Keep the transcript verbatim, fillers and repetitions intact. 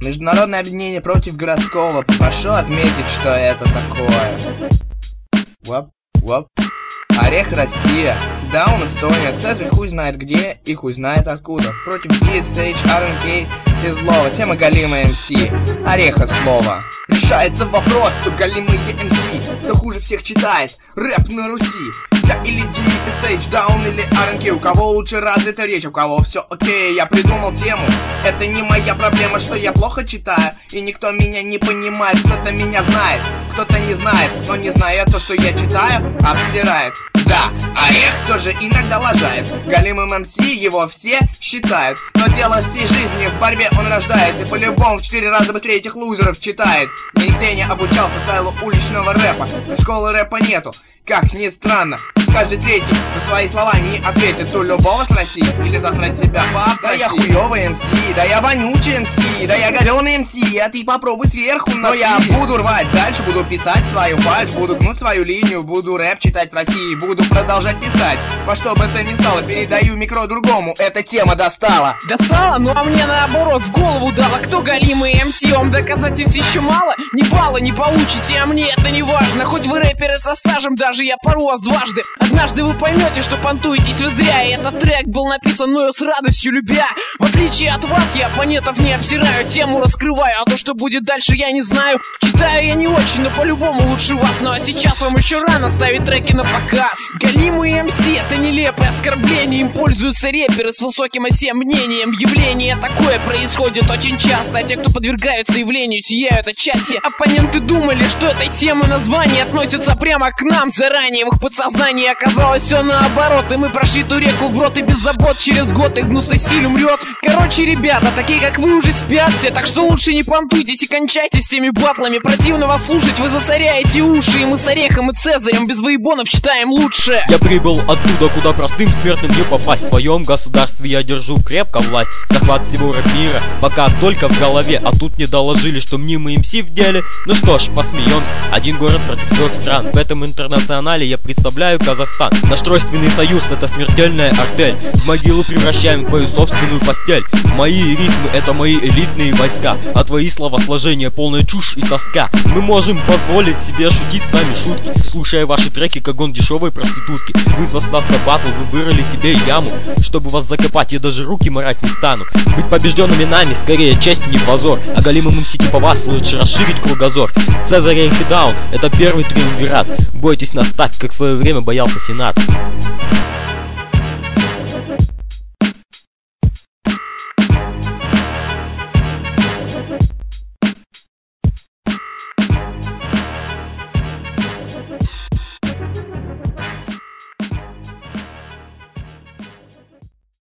Международное объединение против городского. Попрошу отметить, что это такое. Воп, воп. Орех Россия. Даун Эстония. Цезарь хуй знает где и хуй знает откуда. Против ди эс эйч, ар эн кей и злого. Тема галимая эм си. Ореха слово. Решается вопрос, кто галимые эм си. Кто хуже всех читает рэп на Руси. Я или ди эс эйч, Даун или ар эн кей. У кого лучше развита речь, у кого все окей. Я придумал тему. Это не моя проблема, что я плохо читаю. И никто меня не понимает. Кто-то меня знает, кто-то не знает. Но не зная то, что я читаю, обсирает. Да, Орех тоже иногда лажает. Галимым эм си его все считают. Но дело всей жизни в борьбе он рождает. И по-любому в четыре раза быстрее этих лузеров читает. Нигде не обучался стайлу уличного рэпа. Школы рэпа нету, как ни странно. Каждый третий за свои слова не ответит. У любого с России или засрать себя по. Да я хуёвый эм си, да я вонючий эм си, да я говёный эм си, а ты попробуй сверху. Но я буду рвать дальше, буду писать свою фальшь, буду гнуть свою линию, буду рэп читать в России, буду продолжать писать. Во что бы это ни стало, передаю микро другому, эта тема достала. Достала? Ну а мне наоборот в голову дала. Кто галимый эм си? Вам доказательств еще мало? Ни балла не получите, а мне это не важно. Хоть вы рэперы со стажем, даже я пору вас дважды. Однажды вы поймете, что понтуетесь вы зря. И этот трек был написан мною с радостью любя. В отличие от вас, я оппонентов не обсираю, тему раскрываю, а то, что будет дальше, я не знаю. Читаю я не очень, но по-любому лучше вас. Ну а сейчас вам еще рано ставить треки на показ. Галимые эм си — это нелепое оскорбление. Им пользуются рэперы с высоким о себе мнением. Явление такое происходит очень часто, а те, кто подвергаются явлению, сияют от счастья. Оппоненты думали, что этой темы название относится прямо к нам. Заранее в их подсознании оказалось все наоборот. И мы прошли ту реку вброд и без забот. Через год их гнусный стиль умрет. Короче, ребята, такие как вы уже спят все. Так что лучше не понтуйтесь и кончайте с теми батлами. Противно вас слушать, вы засоряете уши. И мы с Орехом и Цезарем без воебонов читаем лучше. Я прибыл оттуда, куда простым смертным не попасть. В своем государстве я держу крепко власть. Захват всего рэп-мира пока только в голове. А тут мне доложили, что мнимый эм си в деле. Ну что ж, посмеемся. Один город против трех стран. В этом интернационале я представляю Казахстан. Наш тройственный союз — это смертельная артель. В могилу превращаем твою собственную постель. Мои ритмы — это мои элитные войска. А твои словосложения — полная чушь и тоска. Мы можем позволить себе шутить с вами шутки, слушая ваши треки, как он дешевой проститутки. Вызвав нас на батл, вы вырыли себе яму. Чтобы вас закопать, я даже руки марать не стану. Быть побежденными нами скорее честь, не позор. А галимым эм си типа вас лучше расширить кругозор. Цезарь и Даун — это первый триумвират. Бойтесь нас так, как в свое время боялся Сенат.